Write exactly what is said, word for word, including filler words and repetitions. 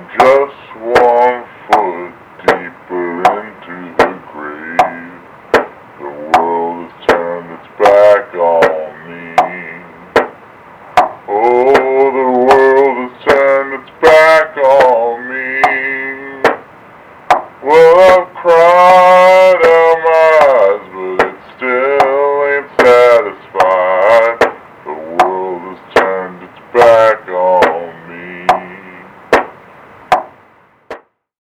just one foot deeper into the grave. The world has turned its back on me. Oh, the world has turned its back on me. Well, I've cried out.